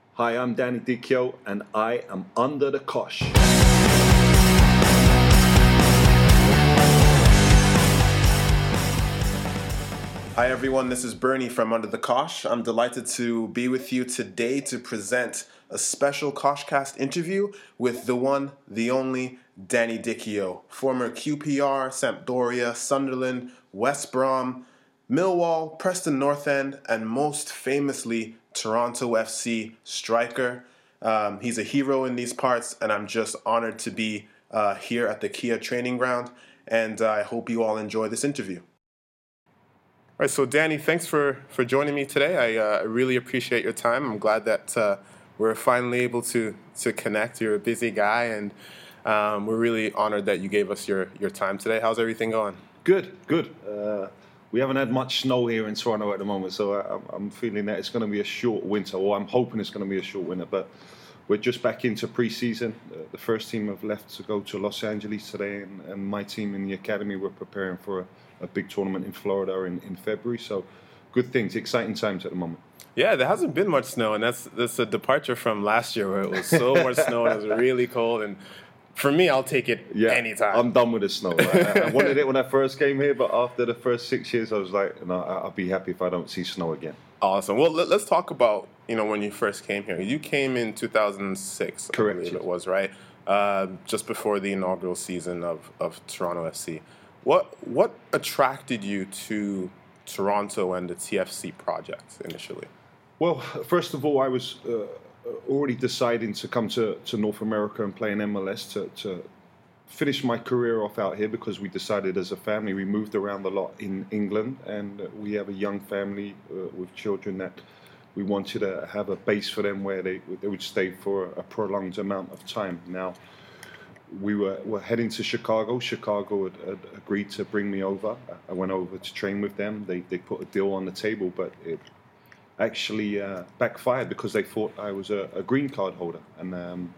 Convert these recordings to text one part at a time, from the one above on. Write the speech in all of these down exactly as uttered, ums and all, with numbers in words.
Hi, I'm Danny Dichio, and I am under the cosh. Hi everyone, this is Bernie from Under the Kosh. I'm delighted to be with you today to present a special Koshcast interview with the one, the only, Danny Dichio, former Q P R, Sampdoria, Sunderland, West Brom, Millwall, Preston North End, and most famously, Toronto F C striker. Um, he's a hero in these parts, and I'm just honored to be uh, here at the Kia training ground, and uh, I hope you all enjoy this interview. All right, so Danny, thanks for, for joining me today. I uh, really appreciate your time. I'm glad that uh, we're finally able to to connect. You're a busy guy, and um, we're really honored that you gave us your, your time today. How's everything going? Good, good. Uh, we haven't had much snow here in Toronto at the moment, so I, I'm feeling that it's going to be a short winter, or I'm hoping it's going to be a short winter, but we're just back into pre-season. Uh, the first team have left to go to Los Angeles today, and, and my team in the academy, we're preparing for a, a big tournament in Florida in, in February. So good things, exciting times at the moment. Yeah, there hasn't been much snow, and that's that's a departure from last year where it was so much snow and it was really cold. And for me, I'll take it yeah, anytime. I'm done with the snow. I, I wanted it when I first came here, but after the first six years, I was like, no, I'll be happy if I don't see snow again. Awesome. Well, let, let's talk about, you know, when you first came here. You came in two thousand six, Correct. I believe it was, right? Uh, just before the inaugural season of, of Toronto F C. What what attracted you to Toronto and the T F C project initially? Well, first of all, I was uh, already deciding to come to, to North America and play in M L S to, to finish my career off out here, because we decided as a family, we moved around a lot in England, and we have a young family uh, with children that we wanted to have a base for them where they, they would stay for a prolonged amount of time. Now, we were, were heading to Chicago. Chicago had, had agreed to bring me over. I went over to train with them. They, they put a deal on the table, but it actually uh, backfired because they thought I was a, a green card holder. And um,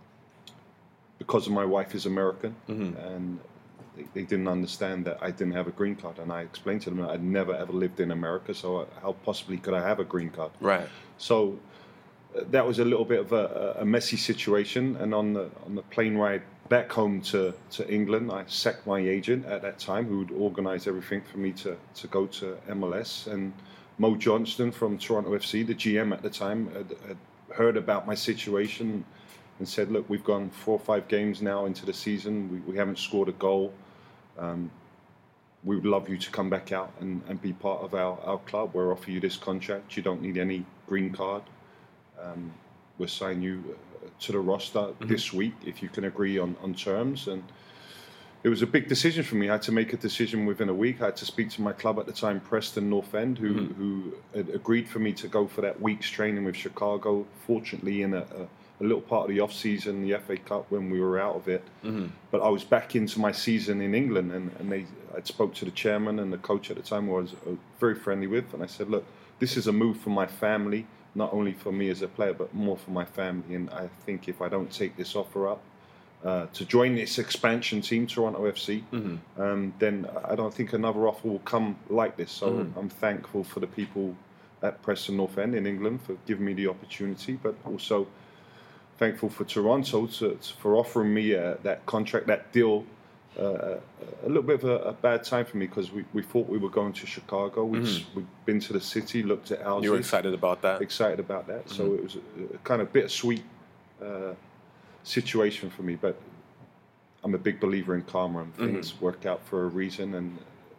because my wife is American, mm-hmm. and they, they didn't understand that I didn't have a green card. And I explained to them that I'd never ever lived in America, so how possibly could I have a green card? Right. So uh, that was a little bit of a, a messy situation. And on the on the plane ride back home to, to England, I sacked my agent at that time, who would organise everything for me to, to go to M L S. And Mo Johnston from Toronto F C, the G M at the time, had, had heard about my situation and said, look, we've gone four or five games now into the season. We, we haven't scored a goal. Um, we would love you to come back out and, and be part of our, our club. We'll offer you this contract. You don't need any green card. Um, we'll sign you to the roster mm-hmm. this week if you can agree on, on terms. And it was a big decision for me. I had to make a decision within a week. I had to speak to my club at the time, Preston North End, who, mm-hmm. who had agreed for me to go for that week's training with Chicago. Fortunately, in a, a, a little part of the off-season, the F A Cup, when we were out of it. Mm-hmm. But I was back into my season in England, and, and they, I spoke to the chairman and the coach at the time, who I was uh, very friendly with, and I said, look, this is a move for my family, not only for me as a player, but more for my family. And I think if I don't take this offer up, Uh, to join this expansion team, Toronto F C, mm-hmm. um, then I don't think another offer will come like this. So mm-hmm. I'm thankful for the people at Preston North End in England for giving me the opportunity, but also thankful for Toronto to, to, for offering me uh, that contract, that deal. Uh, a little bit of a, a bad time for me, because we, we thought we were going to Chicago. We'd, mm-hmm. we'd been to the city, looked at houses. You were excited about that? Excited about that. Mm-hmm. So it was a, a kind of bittersweet uh, situation for me, but I'm a big believer in karma, and things mm-hmm. work out for a reason, and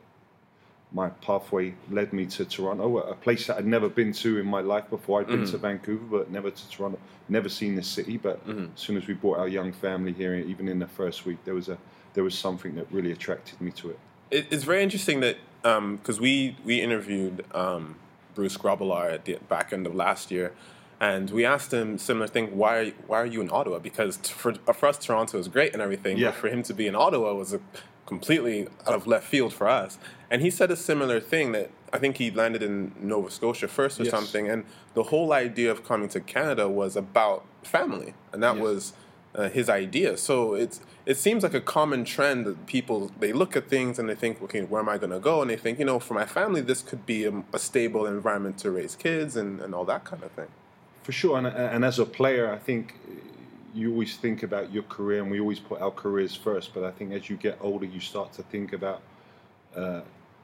my pathway led me to Toronto, a place that I'd never been to in my life before. I'd been mm-hmm. to Vancouver, but never to Toronto, never seen this city, but mm-hmm. as soon as we brought our young family here, even in the first week, there was a there was something that really attracted me to it. it it's very interesting that, because um, we, we interviewed um, Bruce Grobbelaar at the back end of last year, and we asked him similar thing. Why are you, why are you in Ottawa? Because t- for for us, Toronto is great and everything, yeah. but for him to be in Ottawa was a completely out of left field for us. And he said a similar thing, that I think he landed in Nova Scotia first or yes. something. And the whole idea of coming to Canada was about family, and that yes. was uh, his idea. So it's it seems like a common trend that people, they look at things and they think, okay, where am I going to go? And they think, you know, for my family, this could be a, a stable environment to raise kids and, and all that kind of thing. For sure, and, and as a player, I think you always think about your career, and we always put our careers first. But I think as you get older, you start to think about uh,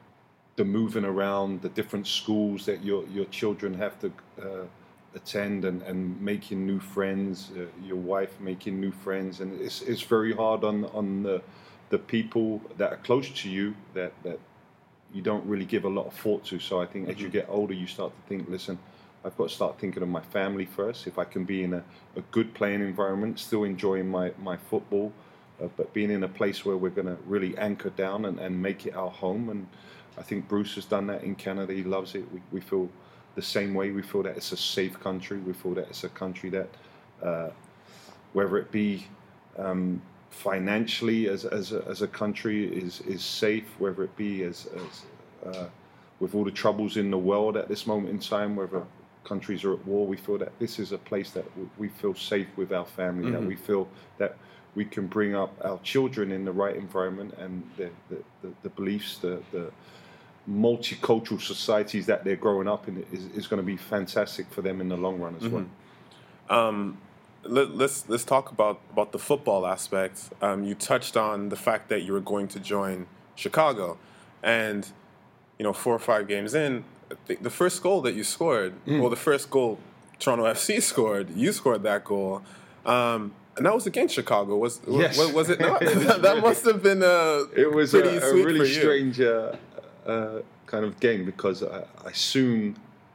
the moving around, the different schools that your your children have to uh, attend, and, and making new friends. Uh, your wife making new friends, and it's it's very hard on on the the people that are close to you that that you don't really give a lot of thought to. So I think mm-hmm. as you get older, you start to think, listen, I've got to start thinking of my family first. If I can be in a, a good playing environment, still enjoying my, my football, uh, but being in a place where we're going to really anchor down and, and make it our home. And I think Bruce has done that in Canada. He loves it. We, we feel the same way. We feel that it's a safe country. We feel that it's a country that, uh, whether it be um, financially as as a, as a country, is is safe, whether it be as, as uh, with all the troubles in the world at this moment in time, whether countries are at war, we feel that this is a place that we feel safe with our family, mm-hmm. that we feel that we can bring up our children in the right environment, and the the, the, the beliefs, the, the multicultural societies that they're growing up in is, is going to be fantastic for them in the long run as mm-hmm. well. Um, let, let's let's talk about, about the football aspect. Um, you touched on the fact that you were going to join Chicago, and you know, four or five games in, the first goal that you scored, mm. well, the first goal Toronto F C scored, you scored that goal, um, and that was against Chicago. Was yes. was, was it not? That must have been uh, it was pretty a, a sweet really for you. strange uh, uh, kind of game, because I, I soon,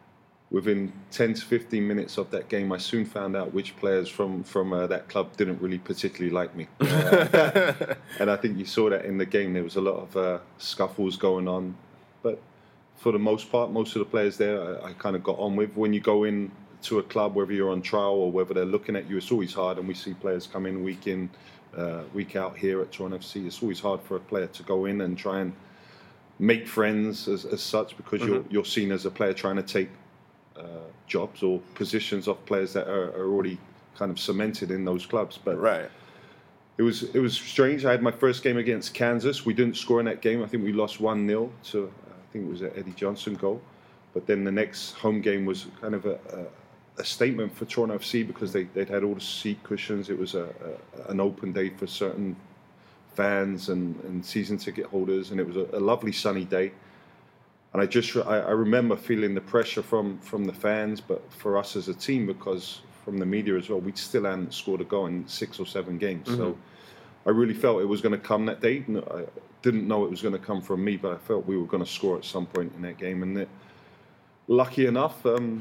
within ten to fifteen minutes of that game, I soon found out which players from from uh, that club didn't really particularly like me, uh, and I think you saw that in the game. There was a lot of uh, scuffles going on. But for the most part, most of the players there, I, I kind of got on with. When you go in to a club, whether you're on trial or whether they're looking at you, it's always hard. And we see players come in week in, uh, week out here at Toronto F C. It's always hard for a player to go in and try and make friends as, as such, because mm-hmm. you're you're seen as a player trying to take uh, jobs or positions of players that are, are already kind of cemented in those clubs. But right. It was it was strange. I had my first game against Kansas. We didn't score in that game. I think we lost one nil to, I think it was an Eddie Johnson goal. But then the next home game was kind of a, a, a statement for Toronto F C, because they, they'd had all the seat cushions. It was a, a, an open day for certain fans and, and season ticket holders, and it was a, a lovely sunny day. And I just I, I remember feeling the pressure from, from the fans, but for us as a team, because from the media as well, we still hadn't scored a goal in six or seven games. Mm-hmm. So I really felt it was going to come that day. I didn't know it was going to come from me, but I felt we were going to score at some point in that game. And it, lucky enough, um,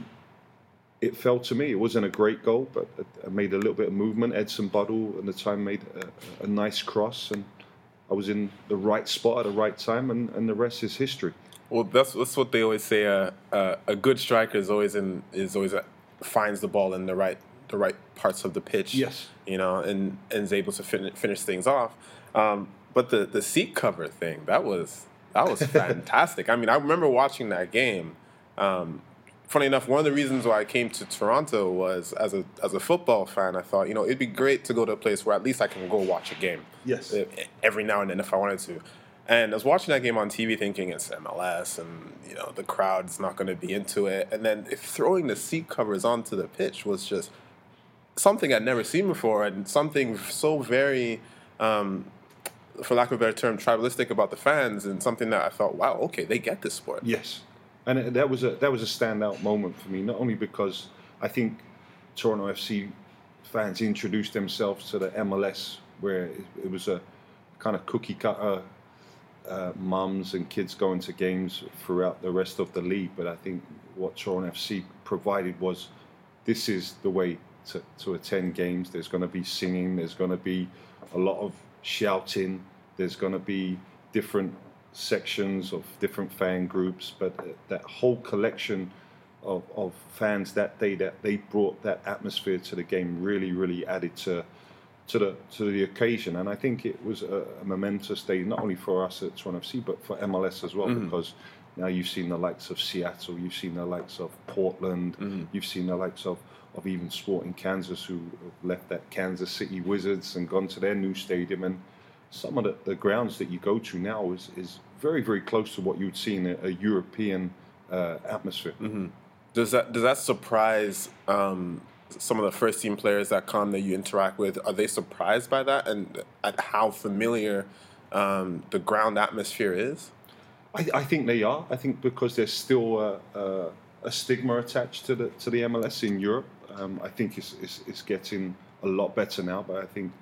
it fell to me. It wasn't a great goal, but I made a little bit of movement. Edson Buddle at the time made a, a nice cross, and I was in the right spot at the right time, and, and the rest is history. Well, that's that's what they always say. Uh, uh, a good striker is always in is always a, finds the ball in the right the right parts of the pitch. Yes, you know, and, and is able to fin- finish things off. Um, but the, the seat cover thing, that was that was fantastic. I mean, I remember watching that game. Um, funny enough, one of the reasons why I came to Toronto was as a as a football fan. I thought, you know, it'd be great to go to a place where at least I can go watch a game. Yes, every now and then if I wanted to. And I was watching that game on T V thinking it's M L S and, you know, the crowd's not going to be into it. And then if throwing the seat covers onto the pitch was just something I'd never seen before, and something so very, um, for lack of a better term, tribalistic about the fans, and something that I thought, wow, okay, they get this sport. Yes. And that was a that was a standout moment for me, not only because I think Toronto F C fans introduced themselves to the M L S, where it, it was a kind of cookie cutter, Uh, mums and kids going to games throughout the rest of the league. But I think what Toronto F C provided was, this is the way to, to attend games. There's going to be singing, there's going to be a lot of shouting, there's going to be different sections of different fan groups, but that whole collection of, of fans that day, that they brought that atmosphere to the game, really, really added to to the to the occasion. And I think it was a, a momentous day, not only for us at Toronto F C, but for M L S as well, mm-hmm. because now you've seen the likes of Seattle, you've seen the likes of Portland, mm-hmm. you've seen the likes of, of even Sporting Kansas, who have left that Kansas City Wizards and gone to their new stadium. And some of the, the grounds that you go to now is, is very, very close to what you would see in a, a European uh, atmosphere. Mm-hmm. Does that does that surprise um, some of the first team players that come that you interact with? Are they surprised by that and at how familiar um, the ground atmosphere is? I, I think they are. I think because there's still a, a, a stigma attached to the to the M L S in Europe. Um, I think it's, it's it's getting a lot better now, but I think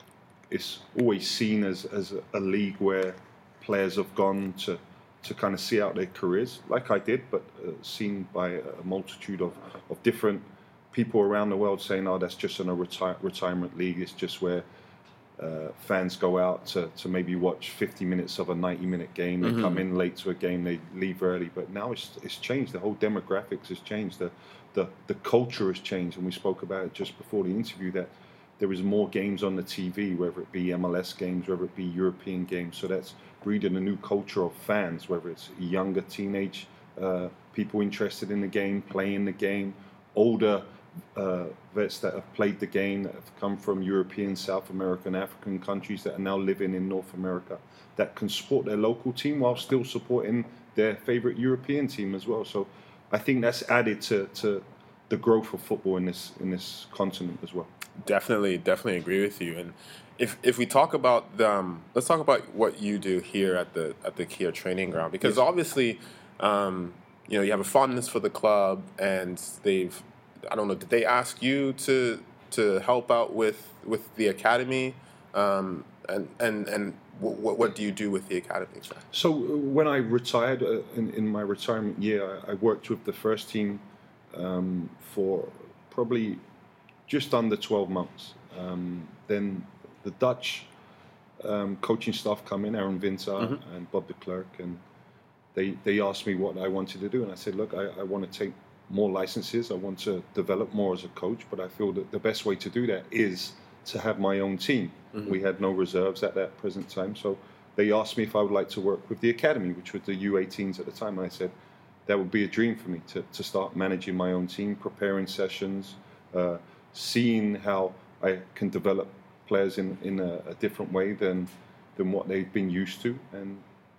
it's always seen as as a, a league where players have gone to to kind of see out their careers, like I did, but uh, seen by a multitude of, of different people around the world saying, "Oh, that's just in a reti- retirement league. It's just where uh, fans go out to, to maybe watch fifty minutes of a ninety-minute game. They mm-hmm. come in late to a game, they leave early." But now it's it's changed. The whole demographics has changed. The the the culture has changed, and we spoke about it just before the interview that there is more games on the T V, whether it be M L S games, whether it be European games. So that's breeding a new culture of fans, whether it's younger teenage uh, people interested in the game, playing the game, older uh, vets that have played the game, that have come from European, South American, African countries that are now living in North America, that can support their local team while still supporting their favorite European team as well. So I think that's added to, to the growth of football in this in this continent as well. Definitely, definitely agree with you. And if if we talk about the, um, let's talk about what you do here at the at the Kia training ground, because yes. obviously, um, you know, you have a fondness for the club, and they've, I don't know, did they ask you to to help out with with the academy, um, and and and what what do you do with the academy? So when I retired uh, in in my retirement year, I, I worked with the first team um, for probably just under twelve months. Um, then the Dutch um, coaching staff come in, Aaron Winter mm-hmm. and Bob de Klerk, and they they asked me what I wanted to do. And I said, look, I, I want to take more licenses. I want to develop more as a coach, but I feel that the best way to do that is to have my own team. Mm-hmm. We had no reserves at that present time. So they asked me if I would like to work with the academy, which was the U eighteens at the time. And I said, that would be a dream for me to, to start managing my own team, preparing sessions, uh, seeing how I can develop players in, in a, a different way than than what they've been used to, and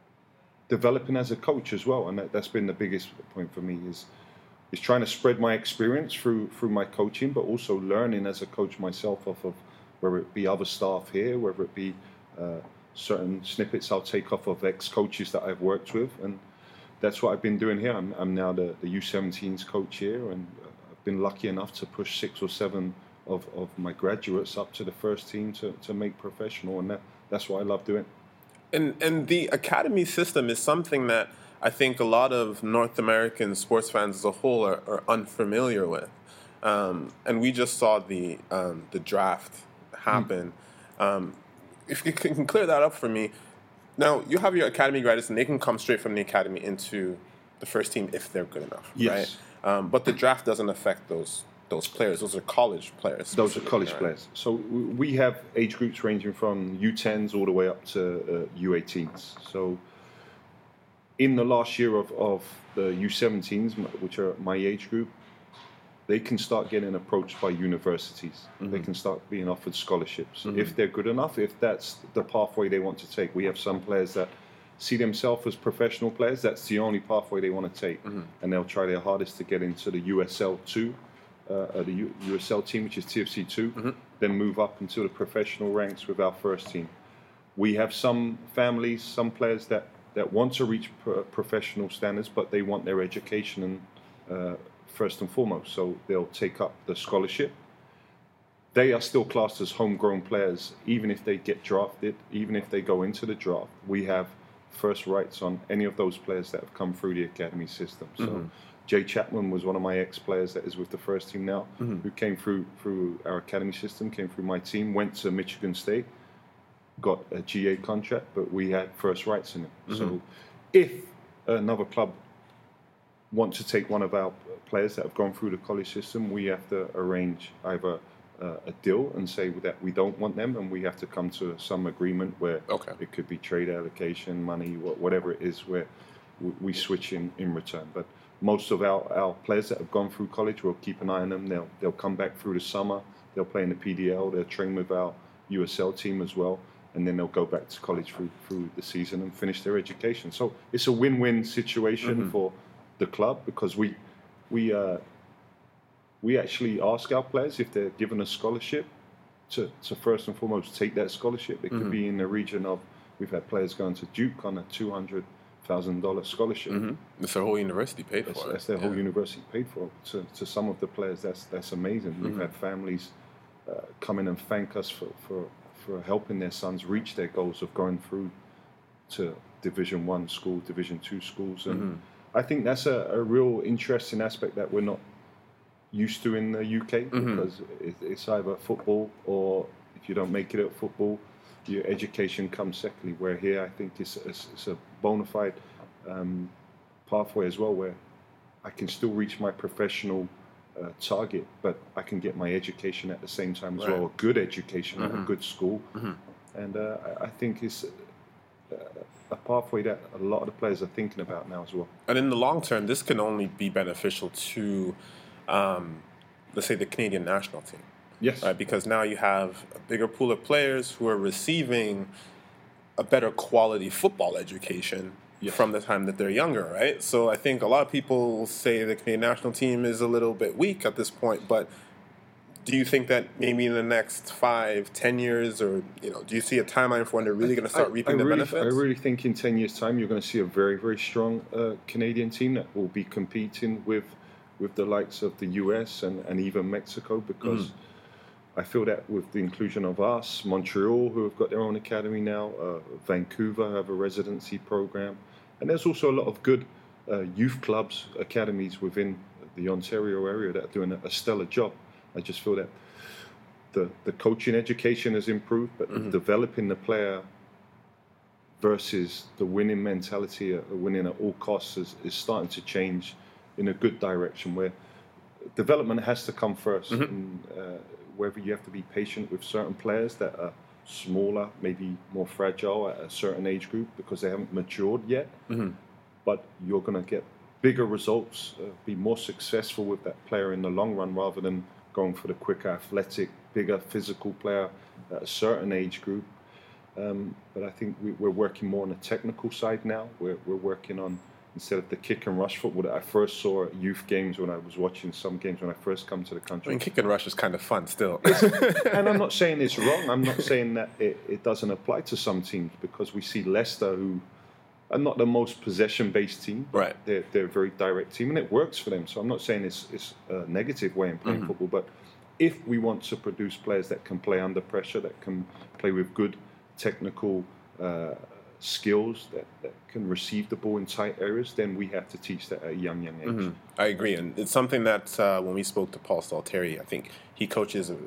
developing as a coach as well. And that, that's been the biggest point for me is is trying to spread my experience through through my coaching, but also learning as a coach myself off of whether it be other staff here, whether it be uh, certain snippets I'll take off of ex-coaches that I've worked with. And that's what I've been doing here. I'm, I'm now the, the U seventeens coach here, and I've been lucky enough to push six or seven of, of my graduates up to the first team to, to make professional, and that, that's what I love doing. And and the academy system is something that I think a lot of North American sports fans as a whole are, are unfamiliar with. Um, and we just saw the um, the draft happen. Mm. Um, if you can clear that up for me. Now, you have your academy graduates, and they can come straight from the academy into the first team if they're good enough, yes. right? Um, but the draft doesn't affect those those players. Those are college players. Those are college right? players. So we have age groups ranging from U tens all the way up to uh, U eighteens. So in the last year of, of the U seventeens, which are my age group, they can start getting approached by universities. Mm-hmm. They can start being offered scholarships mm-hmm. if they're good enough, if that's the pathway they want to take. We have some players that see themselves as professional players. That's the only pathway they want to take. Mm-hmm. And they'll try their hardest to get into the U S L two, uh, the U- USL team, which is T F C two, mm-hmm. then move up into the professional ranks with our first team. We have some families, some players that, that want to reach pro- professional standards, but they want their education and uh, first and foremost, so they'll take up the scholarship. They are still classed as homegrown players, even if they get drafted, even if they go into the draft. We have first rights on any of those players that have come through the academy system. So mm-hmm. Jay Chapman was one of my ex-players that is with the first team now, mm-hmm. who came through through our academy system, came through my team, went to Michigan State, got a G A contract, but we had first rights in it. Mm-hmm. So if another club want to take one of our players that have gone through the college system, we have to arrange either uh, a deal and say that we don't want them, and we have to come to some agreement where okay. it could be trade allocation, money, whatever it is, where we switch in, in return. But most of our, our players that have gone through college, we'll keep an eye on them. They'll, they'll come back through the summer, they'll play in the P D L, they'll train with our U S L team as well, and then they'll go back to college through, through the season and finish their education. So it's a win-win situation mm-hmm. for the club, because we we uh, we actually ask our players if they're given a scholarship to, to first and foremost take that scholarship. It could mm-hmm. be in the region of, we've had players going to Duke on a two hundred thousand dollars scholarship. Mm-hmm. It's their whole university paid that's, for. That's their yeah. whole university paid for. To, to some of the players, that's that's amazing. Mm-hmm. We've had families uh, come in and thank us for, for, for helping their sons reach their goals of going through to Division One school, Division Two schools. And mm-hmm. I think that's a, a real interesting aspect that we're not used to in the U K, mm-hmm. because it, it's either football, or if you don't make it at football, your education comes secondly. Where here, I think it's, it's, it's a bona fide um, pathway as well, where I can still reach my professional uh, target, but I can get my education at the same time as right. well, a good education mm-hmm. at a good school. Mm-hmm. And uh, I, I think it's uh, a pathway that a lot of the players are thinking about now as well. And in the long term, this can only be beneficial to, um, let's say, the Canadian national team. Yes. Right? Because now you have a bigger pool of players who are receiving a better quality football education yes. from the time that they're younger, right? So I think a lot of people say the Canadian national team is a little bit weak at this point, but do you think that maybe in the next five, ten years, or you know, do you see a timeline for when they're really going to start I, reaping I the really, benefits? I really think in ten years' time, you're going to see a very, very strong uh, Canadian team that will be competing with with the likes of the U S and, and even Mexico, because mm. I feel that with the inclusion of us, Montreal, who have got their own academy now, uh, Vancouver have a residency program, and there's also a lot of good uh, youth clubs, academies within the Ontario area that are doing a, a stellar job. I just feel that the, the coaching education has improved, but mm-hmm. developing the player versus the winning mentality, uh, winning at all costs, is, is starting to change in a good direction, where development has to come first. Mm-hmm. And, uh, whether you have to be patient with certain players that are smaller, maybe more fragile at a certain age group because they haven't matured yet, mm-hmm. but you're going to get bigger results, uh, be more successful with that player in the long run, rather than going for the quicker, athletic, bigger, physical player at a certain age group. Um, but I think we, we're working more on the technical side now. We're, we're working on, instead of the kick and rush football that I first saw at youth games when I was watching some games when I first come to the country. I mean, kick and rush is kind of fun still. And I'm not saying it's wrong. I'm not saying that it, it doesn't apply to some teams, because we see Leicester, who are not the most possession-based team. Right. They're, they're a very direct team, and it works for them. So I'm not saying it's, it's a negative way in playing mm-hmm. football, but if we want to produce players that can play under pressure, that can play with good technical uh, skills, that, that can receive the ball in tight areas, then we have to teach that at a young, young age. Mm-hmm. I agree, and it's something that uh, when we spoke to Paul Stalteri, I think he coaches, um,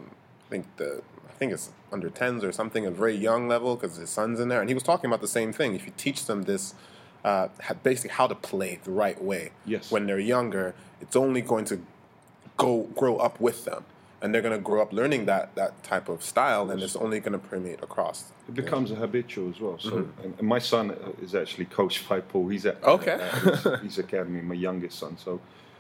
I think the I think it's under tens or something, a very young level, because his son's in there, and he was talking about the same thing. If you teach them this, uh, basically how to play the right way yes. when they're younger, it's only going to go grow up with them. And they're going to grow up learning that, that type of style, and it's only going to permeate across. It becomes yeah. a habitual as well. So, mm-hmm. and, and my son is actually coached by Paul. He's at okay. uh, his, his academy, my youngest son. So,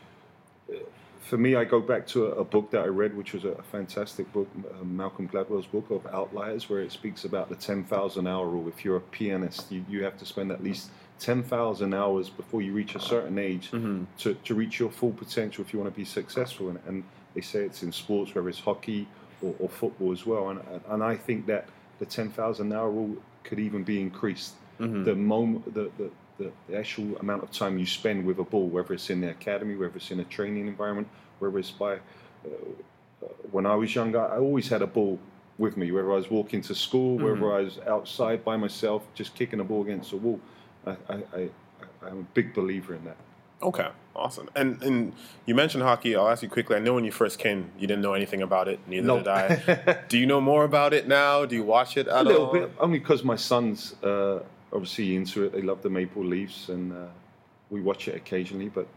uh, for me, I go back to a, a book that I read, which was a, a fantastic book, uh, Malcolm Gladwell's book of Outliers, where it speaks about the ten thousand hour rule. If you're a pianist, you, you have to spend at least ten thousand hours before you reach a certain age mm-hmm. to, to reach your full potential if you want to be successful. And, and they say it's in sports, whether it's hockey or, or football as well. And, and I think that the ten thousand hour rule could even be increased. Mm-hmm. The, moment, the, the, the, the actual amount of time you spend with a ball, whether it's in the academy, whether it's in a training environment, whether it's by... Uh, when I was younger, I always had a ball with me, whether I was walking to school, mm-hmm. whether I was outside by myself, just kicking a ball against a wall. I, I, I, I'm a big believer in that. Okay, awesome. And and you mentioned hockey. I'll ask you quickly. I know when you first came, you didn't know anything about it. Neither no. did I. Do you know more about it now? Do you watch it at all? A little bit, only because my son's uh, obviously into it. They love the Maple Leafs, and uh, we watch it occasionally. But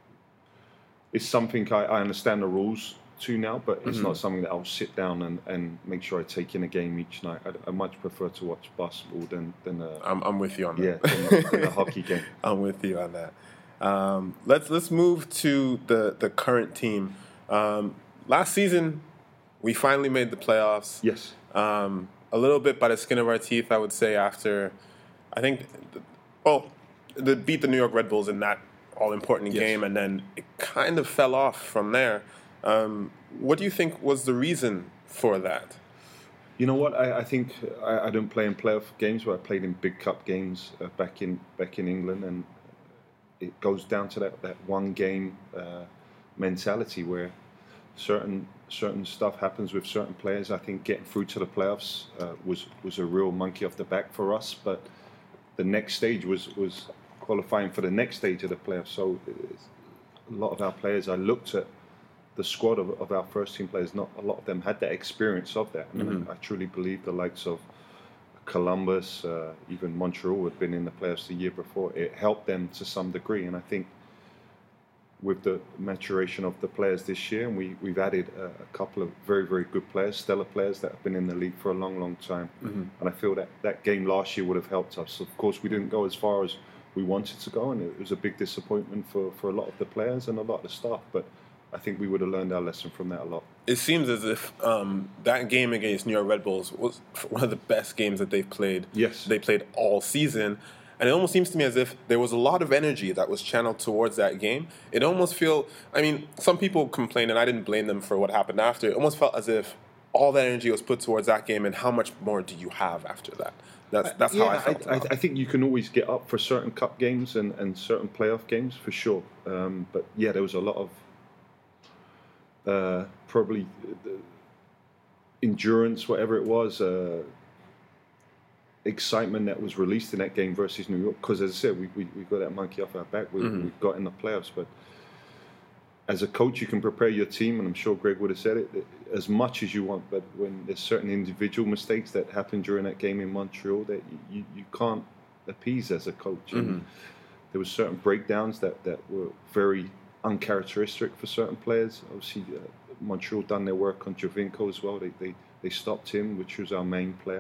it's something I, I understand the rules to now, but it's mm-hmm. not something that I'll sit down and, and make sure I take in a game each night. I, I much prefer to watch basketball than than a, I'm I'm with you on that. Yeah, than, than a hockey game. I'm with you on that. Um, let's let's move to the, the current team. Um, last season, we finally made the playoffs. Yes. Um, a little bit by the skin of our teeth, I would say. After, I think, well, the beat the New York Red Bulls in that all-important Yes. game, and then it kind of fell off from there. Um, what do you think was the reason for that? You know what? I, I think I, I don't play in playoff games, but I played in big cup games uh, back in back in England, and it goes down to that, that one game uh, mentality where certain certain stuff happens with certain players. I think getting through to the playoffs uh, was was a real monkey off the back for us, but the next stage was was qualifying for the next stage of the playoffs. So a lot of our players, I looked at the squad of, of our first team players, not a lot of them had that experience of that. And mm-hmm. I, I truly believe the likes of Columbus, uh, even Montreal had been in the playoffs the year before. It helped them to some degree. And I think with the maturation of the players this year, and we, we've added a, a couple of very, very good players, stellar players that have been in the league for a long, long time. Mm-hmm. And I feel that that game last year would have helped us. Of course, we didn't go as far as we wanted to go, and it was a big disappointment for, for a lot of the players and a lot of the staff. But I think we would have learned our lesson from that a lot. It seems as if um, that game against New York Red Bulls was one of the best games that they've played. Yes. They played all season. And it almost seems to me as if there was a lot of energy that was channeled towards that game. It almost feel, I mean, some people complain, and I didn't blame them for what happened after. It almost felt as if all that energy was put towards that game, and how much more do you have after that? That's that's yeah, how I felt. I, I, I think you can always get up for certain cup games and, and certain playoff games, for sure. Um, but yeah, there was a lot of uh, probably uh, endurance, whatever it was, uh, excitement that was released in that game versus New York. Because as I said, we, we, we got that monkey off our back. We, mm-hmm. we got in the playoffs. But as a coach, you can prepare your team, and I'm sure Greg would have said it, as much as you want. But when there's certain individual mistakes that happened during that game in Montreal that you, you can't appease as a coach. Mm-hmm. And there were certain breakdowns that, that were very uncharacteristic for certain players. Obviously, uh, Montreal done their work on Giovinco as well. They, they they stopped him, which was our main player.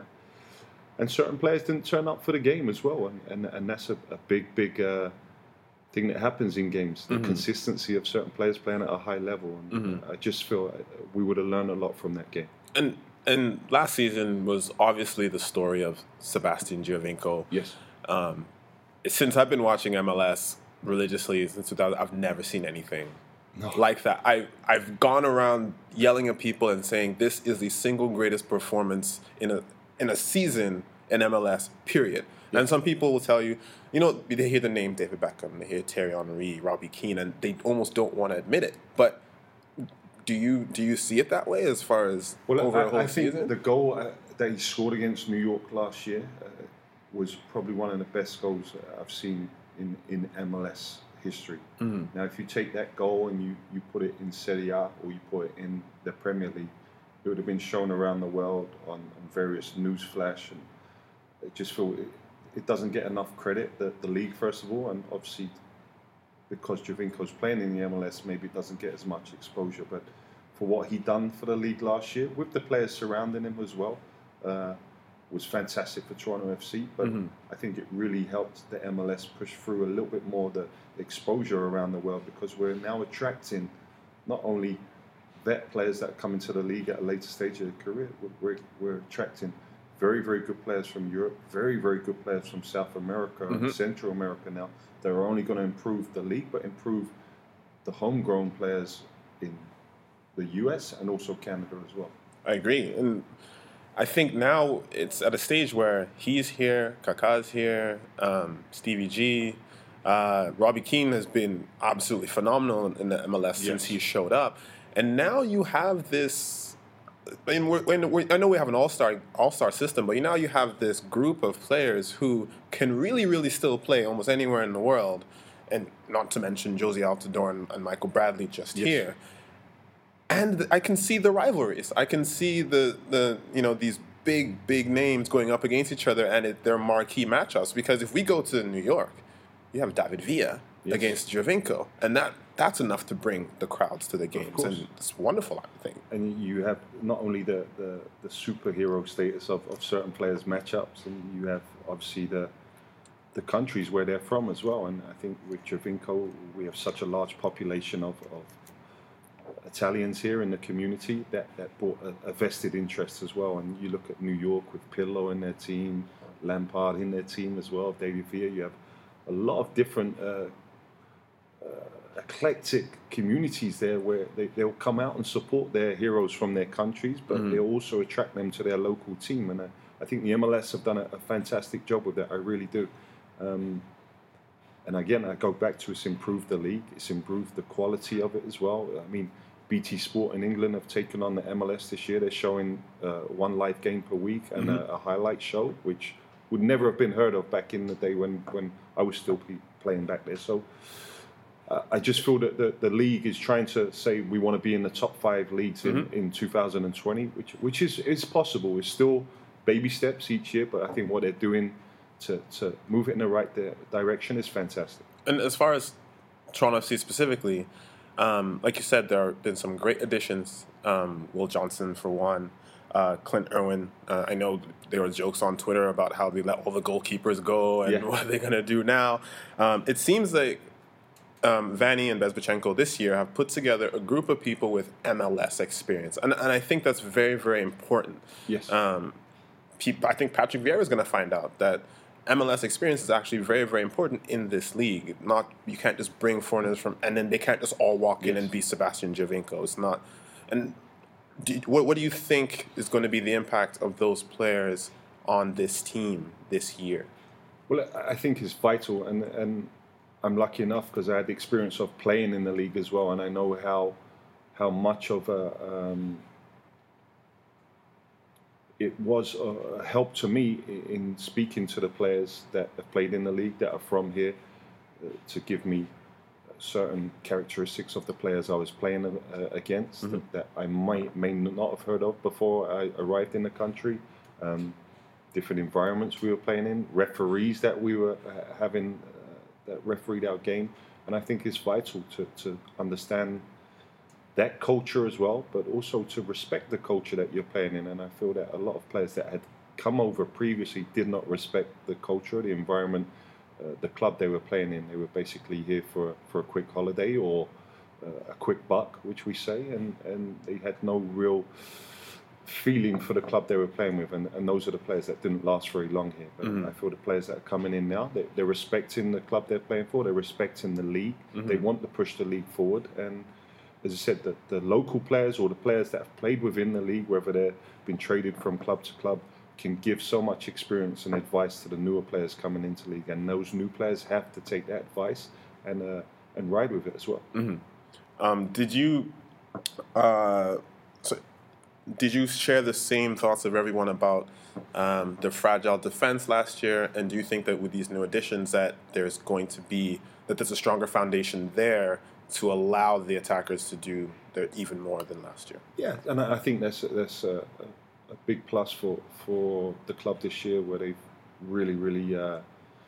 And certain players didn't turn up for the game as well. And and, and that's a, a big, big uh, thing that happens in games. The mm-hmm. consistency of certain players playing at a high level. And mm-hmm. I just feel we would have learned a lot from that game. And and last season was obviously the story of Sebastian Giovinco. Yes. Um, since I've been watching M L S religiously since two thousand, I've never seen anything no. like that. I, I've gone around yelling at people and saying this is the single greatest performance in a in a season in M L S, period. Yeah. And some people will tell you, you know, they hear the name David Beckham, they hear Thierry Henry, Robbie Keane, and they almost don't want to admit it. But do you do you see it that way as far as well, over I, a whole I think season? The goal uh, that he scored against New York last year uh, was probably one of the best goals I've seen in, in M L S history. Mm-hmm. Now, if you take that goal and you, you put it in Serie A or you put it in the Premier League, it would have been shown around the world on, on various news flash, and I just feel it, it doesn't get enough credit, the, the league, first of all, and obviously because Giovinco's playing in the M L S, maybe it doesn't get as much exposure, but for what he done for the league last year, with the players surrounding him as well, uh, was fantastic for Toronto F C, but mm-hmm. I think it really helped the M L S push through a little bit more the exposure around the world, because we're now attracting not only vet players that come into the league at a later stage of their career, we're, we're attracting very, very good players from Europe, very, very good players from South America mm-hmm. and Central America now. They're only going to improve the league, but improve the homegrown players in the U S and also Canada as well. I agree. And I think now it's at a stage where he's here, Kaká's here, um, Stevie G, uh, Robbie Keane has been absolutely phenomenal in the M L S yes. since he showed up. And now you have this, I mean, we're, we're, I know we have an all-star all-star system, but now you have this group of players who can really, really still play almost anywhere in the world, and not to mention Josie Altidore and, and Michael Bradley just yes. here. And I can see the rivalries. I can see the, the you know, these big, big names going up against each other, and it, they're marquee matchups. Because if we go to New York, you have David Villa yes. against Giovinco, and that that's enough to bring the crowds to the games. And it's wonderful, I think. And you have not only the, the, the superhero status of, of certain players' matchups, and you have obviously the the countries where they're from as well. And I think with Giovinco, we have such a large population of, of Italians here in the community that, that brought a, a vested interest as well. And you look at New York with Pirlo in their team, Lampard in their team as well, David Villa. You have a lot of different uh, uh, eclectic communities there where they, they'll come out and support their heroes from their countries, but Mm-hmm. they'll also attract them to their local team. And I, I think the M L S have done a, a fantastic job with that. I really do. Um, and again, I go back to it's improved the league. It's improved the quality of it as well. I mean, B T Sport in England have taken on the M L S this year. They're showing uh, one live game per week and Mm-hmm. a, a highlight show, which would never have been heard of back in the day when, when I was still p- playing back there. So uh, I just feel that the, the league is trying to say we want to be in the top five leagues in, Mm-hmm. in two thousand twenty, which which is, is possible. It's still baby steps each year, but I think what they're doing to, to move it in the right di- direction is fantastic. And as far as Toronto F C specifically, um, like you said, there have been some great additions. Um, Will Johnson, for one, uh, Clint Irwin. Uh, I know there were jokes on Twitter about how they let all the goalkeepers go and Yeah. what are they going to do now. Um, it seems like um, Vanny and Bezbachenko this year have put together a group of people with M L S experience. And, and I think that's very, very important. Yes. Um, I think Patrick Vieira is going to find out that M L S experience is actually very, very important in this league. Not you can't just bring foreigners from, and then they can't just all walk in Yes. and be Sebastian Giovinco. It's not. And do you, what what do you think is going to be the impact of those players on this team this year? Well, I I think it's vital, and and I'm lucky enough because I had the experience of playing in the league as well, and I know how how much of a um, it was a help to me in speaking to the players that have played in the league that are from here uh, to give me certain characteristics of the players I was playing uh, against Mhm. that, that I might may not have heard of before I arrived in the country. Um, different environments we were playing in, referees that we were uh, having uh, that refereed our game, and I think it's vital to, to understand that culture as well, but also to respect the culture that you're playing in. And I feel that a lot of players that had come over previously did not respect the culture, the environment, uh, the club they were playing in. They were basically here for, for a quick holiday or uh, a quick buck, which we say, and, and they had no real feeling for the club they were playing with. And, and those are the players that didn't last very long here. But Mhm. I feel the players that are coming in now, they, they're respecting the club they're playing for, they're respecting the league, Mhm. they want to push the league forward. And as I said, the, the local players or the players that have played within the league, whether they've been traded from club to club, can give so much experience and advice to the newer players coming into the league. And those new players have to take that advice and uh, and ride with it as well. Mm-hmm. Um, did you uh, so did you share the same thoughts of everyone about um, the fragile defense last year? And do you think that with these new additions that there's going to be that there's a stronger foundation there to allow the attackers to do their even more than last year? Yeah, and I I think that's that's a, a, a big plus for, for the club this year, where they've really, really uh,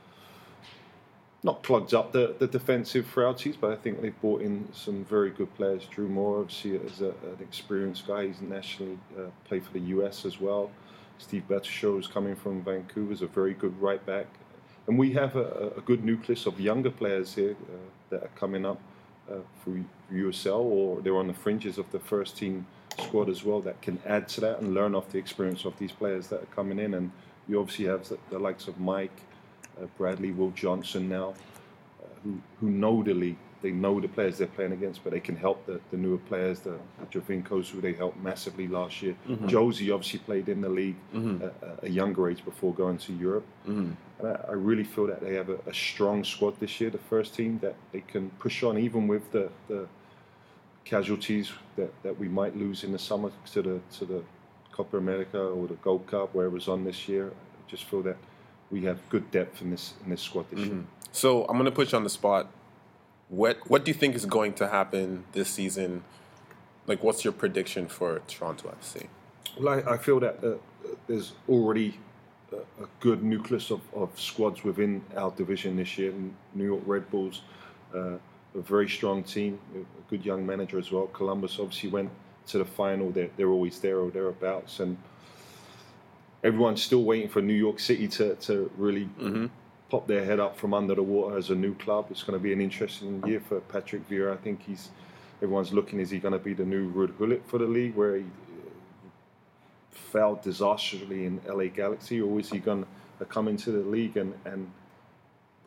not plugged up the, the defensive frailties, but I think they've brought in some very good players. Drew Moore, obviously, is a, an experienced guy. He's nationally uh, played for the U S as well. Steve Bettershaw is coming from Vancouver, is a very good right back. And we have a, a good nucleus of younger players here uh, that are coming up uh, for U S L, or they're on the fringes of the first team squad as well, that can add to that and learn off the experience of these players that are coming in. And you obviously have the, the likes of Mike, uh, Bradley, Will Johnson now, uh, who, who know the league. They know the players they're playing against, but they can help the, the newer players, the, the Jovinkos, who they helped massively last year. Mhm. Josie obviously played in the league Mhm. at a younger age before going to Europe. Mm-hmm. And I, I really feel that they have a, a strong squad this year, the first team, that they can push on even with the, the casualties that, that we might lose in the summer to the to the Copa America or the Gold Cup, where it was on this year. I just feel that we have good depth in this in this squad this year. So I'm going to put you on the spot. What what do you think is going to happen this season? Like, what's your prediction for Toronto F C? Well, I, I feel that uh, there's already a, a good nucleus of, of squads within our division this year. New York Red Bulls, uh, a very strong team, a good young manager as well. Columbus obviously went to the final. They're, they're always there or thereabouts. And everyone's still waiting for New York City to, to really Mm-hmm. pop their head up from under the water as a new club. It's going to be an interesting year for Patrick Vieira. I think he's everyone's looking, is he going to be the new Ruud Gullit for the league, where he failed disastrously in L A Galaxy, or is he going to come into the league and, and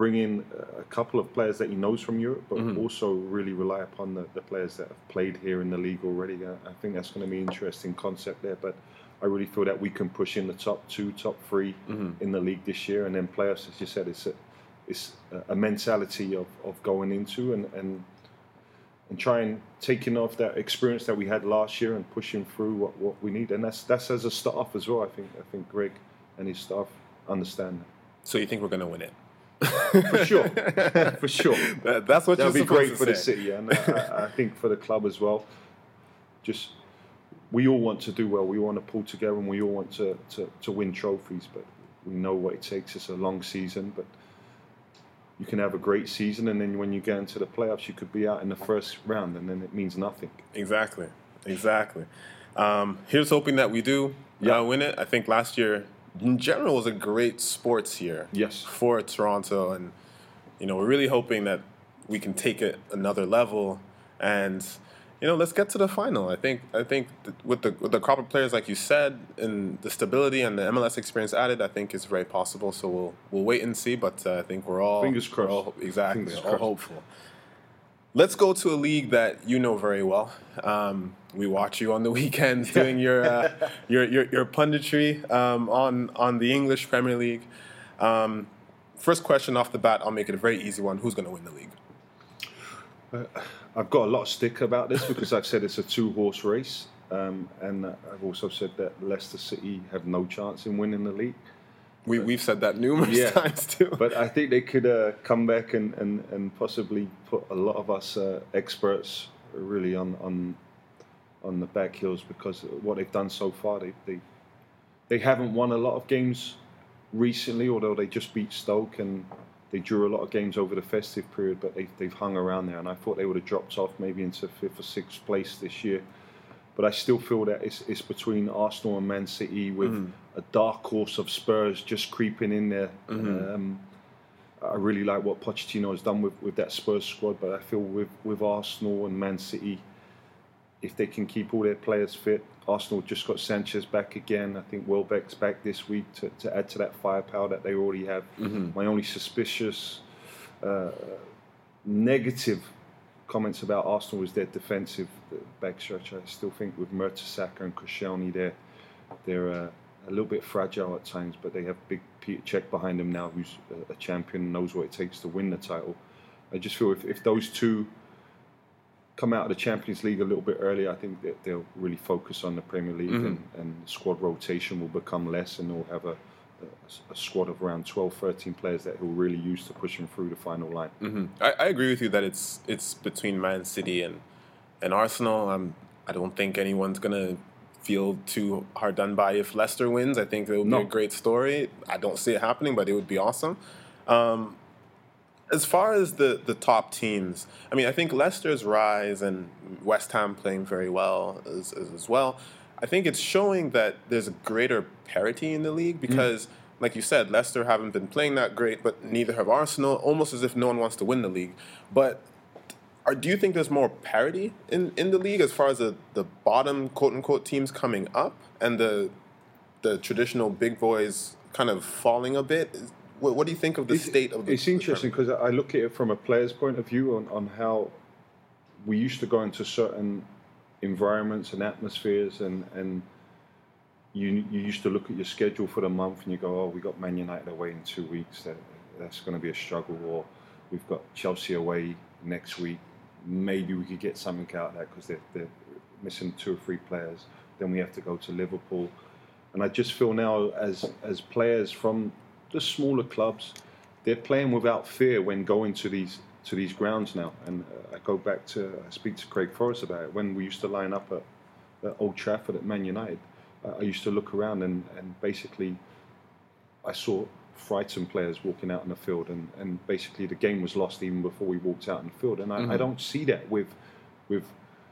bring in a couple of players that he knows from Europe, but Mm-hmm. also really rely upon the, the players that have played here in the league already. I, I think that's going to be an interesting concept there, but I really feel that we can push in the top two, top three Mm-hmm. in the league this year, and then playoffs, as you said, it's a, it's a mentality of, of going into and, and and trying taking off that experience that we had last year and pushing through what, what we need. And that's that's as a staff as well. I think I think Greg and his staff understand that. So you think we're going to win it? For sure, for sure. That, that's what That'd you're be supposed great to for say. the city, and I, I think for the club as well. Just we all want to do well. We want to pull together, and we all want to, to, to win trophies. But we know what it takes. It's a long season, but you can have a great season, and then when you get into the playoffs, you could be out in the first round, and then it means nothing. Exactly, exactly. Um, here's hoping that we do Yeah. uh, win it. I think last year, in general, was a great sports year. Yes. For Toronto, and you know, we're really hoping that we can take it another level, and you know, let's get to the final. I think, I think th- with the with the crop of players, like you said, and the stability and the M L S experience added, I think it's very possible. So we'll we'll wait and see. But uh, I think we're all Fingers crossed. we're all, exactly, Fingers all crossed. hopeful. Let's go to a league that you know very well. Um, we watch you on the weekends doing your uh, your, your your punditry um, on on the English Premier League. Um, first question off the bat, I'll make it a very easy one. Who's going to win the league? Uh, I've got a lot of stick about this because I've said it's a two-horse race, um, and I've also said that Leicester City have no chance in winning the league. We we've said that numerous Yeah. times too. But I think they could uh, come back and, and, and possibly put a lot of us uh, experts really on, on on the back heels because what they've done so far, they, they they haven't won a lot of games recently, although they just beat Stoke and they drew a lot of games over the festive period, but they, they've hung around there, and I thought they would have dropped off maybe into fifth or sixth place this year. But I still feel that it's, it's between Arsenal and Man City with Mm. a dark horse of Spurs just creeping in there. Mhm. Um, I really like what Pochettino has done with, with that Spurs squad, but I feel with, with Arsenal and Man City, if they can keep all their players fit, Arsenal just got Sanchez back again. I think Welbeck's back this week to, to add to that firepower that they already have. Mhm. My only suspicious, uh, negative comments about Arsenal was their defensive backstretch. I still think with Mertesacker and Koscielny, they're, they're uh, a little bit fragile at times, but they have big Peter Cech behind them now, who's a, a champion and knows what it takes to win the title. I just feel if, if those two come out of the Champions League a little bit earlier, I think that they'll really focus on the Premier League, Mhm. and, and squad rotation will become less, and they'll have a, a, a squad of around twelve, thirteen players that he'll really use to push them through the final line. hmm I, I agree with you that it's it's between Man City and and Arsenal. Um, I don't think anyone's gonna feel too hard done by if Leicester wins. I think it would be No. a great story. I don't see it happening, but it would be awesome. Um, as far as the, the top teams, I mean, I think Leicester's rise and West Ham playing very well as, as, as well. I think it's showing that there's a greater parity in the league because, like you said, Leicester haven't been playing that great, but neither have Arsenal, almost as if no one wants to win the league. But are, do you think there's more parity in, in the league as far as the, the bottom quote-unquote teams coming up and the the traditional big boys kind of falling a bit? What, what do you think of the It's- state of the It's the interesting Premier because I look at it from a player's point of view on, on how we used to go into certain environments and atmospheres, and, and you you used to look at your schedule for the month and you go, oh, we got Man United away in two weeks. That that's going to be a struggle. Or we've got Chelsea away next week. Maybe we could get something out of that because they're, they're missing two or three players. Then we have to go to Liverpool. And I just feel now as as players from the smaller clubs, they're playing without fear when going to these to these grounds now. And uh, I go back to, I speak to Craig Forrest about it, when we used to line up at, at Old Trafford at Man United. Uh, I used to look around and, and basically I saw frightened players walking out on the field, and, and basically the game was lost even before we walked out on the field. And I, Mhm. I don't see that with with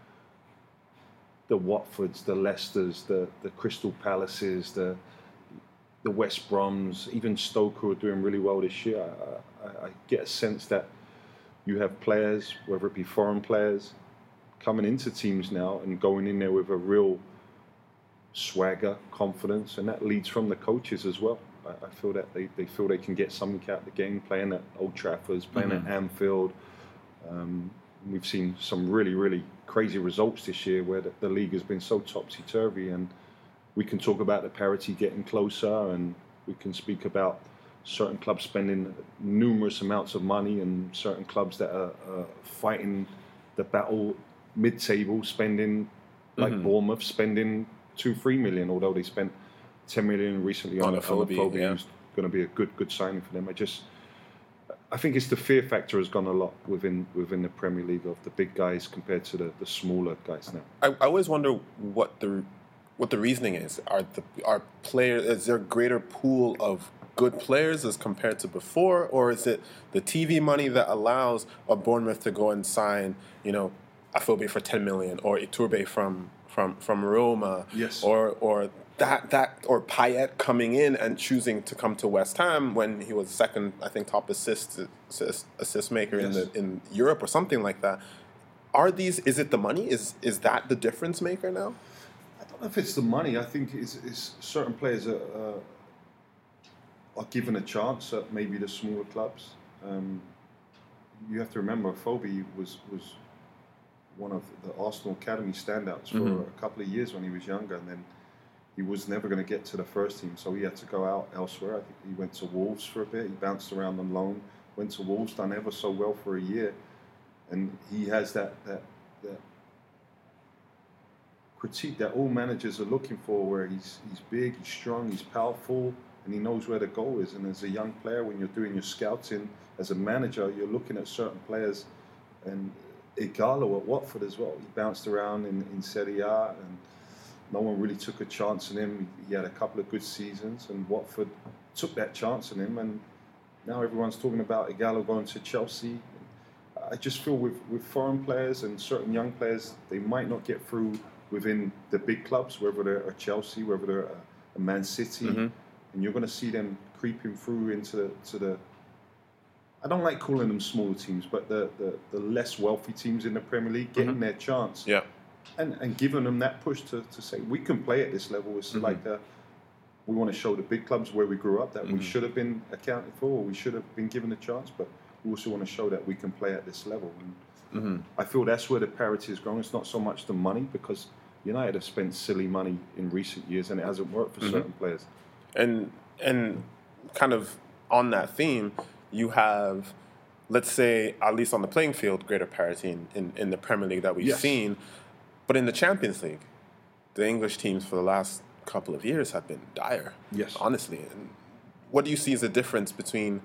the Watfords, the Leicesters, the, the Crystal Palaces, the the West Broms, even Stoke, who are doing really well this year. I, I, I get a sense that you have players, whether it be foreign players, coming into teams now and going in there with a real swagger, confidence, and that leads from the coaches as well. I, I feel that they, they feel they can get something out of the game playing at Old Trafford, playing mm-hmm. at Anfield. Um, we've seen some really, really crazy results this year where the, the league has been so topsy-turvy, and we can talk about the parity getting closer, and we can speak about certain clubs spending numerous amounts of money and certain clubs that are uh, fighting the battle mid-table, spending, like mm-hmm. Bournemouth, spending two, three million, although they spent ten million recently on, on Afobe, yeah. who's going to be a good, good signing for them. I just, I think it's the fear factor has gone a lot within within the Premier League of the big guys compared to the, the smaller guys now. I, I always wonder what the what the reasoning is. Are the are players is there a greater pool of good players as compared to before, or is it the T V money that allows a Bournemouth to go and sign, you know, Afobe for ten million or Iturbe from from from Roma, yes, or or that that or Payet coming in and choosing to come to West Ham when he was second, I think, top assist assist, assist maker yes. in the in Europe or something like that. Are these? Is it the money? Is is that the difference maker now? I don't know if it's the money. I think it's, it's certain players are. Uh, are given a chance at maybe the smaller clubs. Um, you have to remember, Afobe was was one of the Arsenal Academy standouts for mm-hmm. a couple of years when he was younger, and then he was never going to get to the first team, so he had to go out elsewhere. I think he went to Wolves for a bit. He bounced around on loan, went to Wolves, done ever so well for a year, and he has that that that critique that all managers are looking for, where he's he's big, he's strong, he's powerful, and he knows where the goal is. And as a young player, when you're doing your scouting, as a manager, you're looking at certain players. And Ighalo at Watford as well, he bounced around in, in Serie A, and no one really took a chance on him. He had a couple of good seasons, and Watford took that chance on him. And now everyone's talking about Ighalo going to Chelsea. I just feel with, with foreign players and certain young players, they might not get through within the big clubs, whether they're a Chelsea, whether they're a, a Man City. Mm-hmm. And you're going to see them creeping through into the, to the, I don't like calling them smaller teams, but the, the, the less wealthy teams in the Premier League getting mm-hmm. their chance. Yeah. And and giving them that push to, to say, we can play at this level. It's mm-hmm. like a, we want to show the big clubs where we grew up that mm-hmm. we should have been accounted for, or we should have been given a chance, but we also want to show that we can play at this level. And mm-hmm. I feel that's where the parity is growing. It's not so much the money, because United have spent silly money in recent years and it hasn't worked for mm-hmm. certain players. And and kind of on that theme, you have, let's say, at least on the playing field, greater parity in, in, in the Premier League that we've yes. seen. But in the Champions League, the English teams for the last couple of years have been dire, yes. honestly. And what do you see as the difference between,